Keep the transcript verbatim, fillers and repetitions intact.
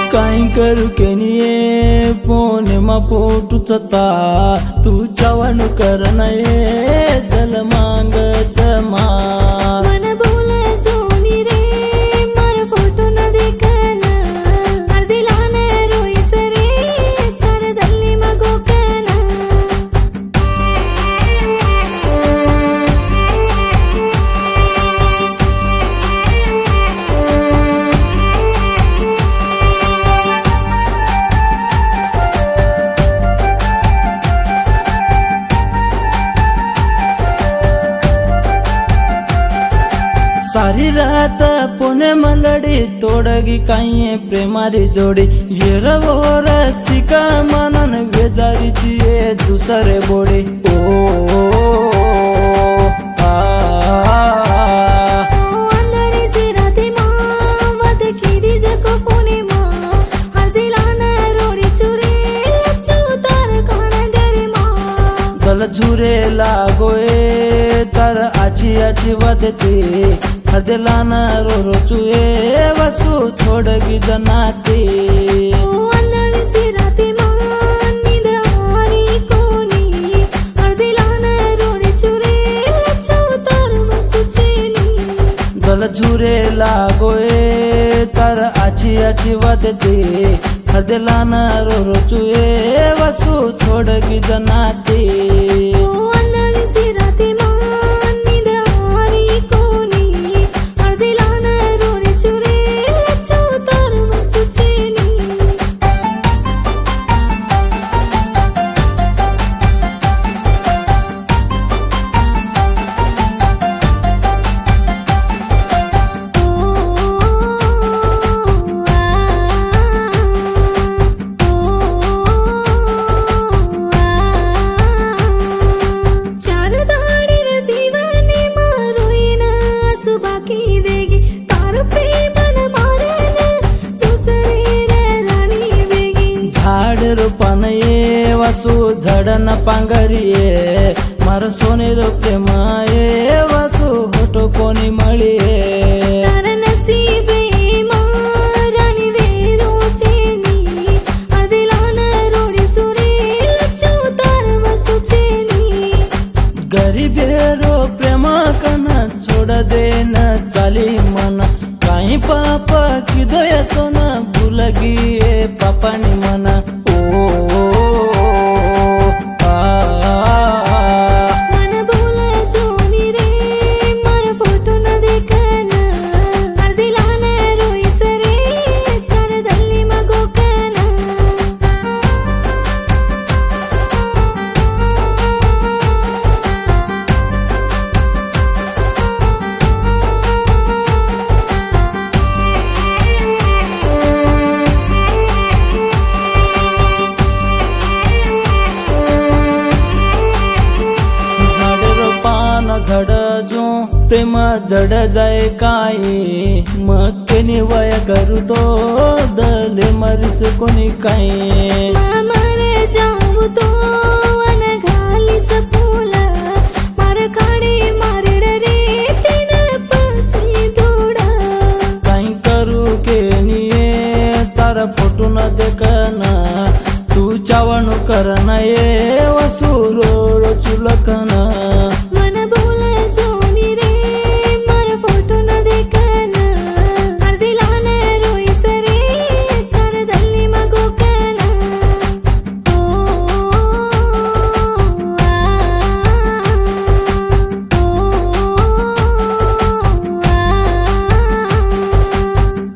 काई करू के निये पोने मा पोटू चता तू चवन करना ये दल मांग चमा मन बोले जोनी रे मार फोटो न देखना हर दिलाने रोई सरे कर दल्ली मगो कहना सारी रात पुणे मलड़ी तोड़गी काई प्रेमारी जोड़ी ये रवो रसिका मनन बेजारी चिए दूसरे बोड़ी ओ आ अंदर से राते मां वद की दी जको फोने मां हर दिलाना रोड़ी चुरे लच्चू तार काना गरे मां दल झुरे लागोए तर आची आची वदते हर दिलाना रो रो चुए वसु छोड़गी जनाते अंदर से राते मां नींद आरी कोनी हर दिलाना रोड़ी चुरे लच्चू तार वसु चेनी दल झुरे लागोए तर आची आची वदते हर दिलाना रो रो चुए वसु छोड़गी जनाते अंदर से राते मां नींद आरी कोनी हर दिलाना रोड़ी चुरे लच्चू तार वसु चेनी रूपन ये वसु झड़न पांगरिए मार सोने रो प्रेम ये वसु होटो कोनी मळिए तार नसीबे मारानी वेरो चेनी अदिलाना रोड़ी सुरे लच्चू तार वसु चेनी गरीबे रो प्रेम कना छोड़ दे न चाली मन काई पापा की दया तो न भूलगी पापा नी मना मन बोले जोनी रे मार फोटो न देखना हर दिलाना रोई सरे कर दल्ली मगो कहना झड़ जो प्रेम जड़ जाए काई मक्केनी वय करू तो दले मरिस कोनी काई मर जाऊ तो अन घाली सपोला मार काड़ी मारड़ रे तीन पसी धोड़ा काई करू के निये तारा फोटो न देखना तू चावण करना ये वसु रो रो चुलकना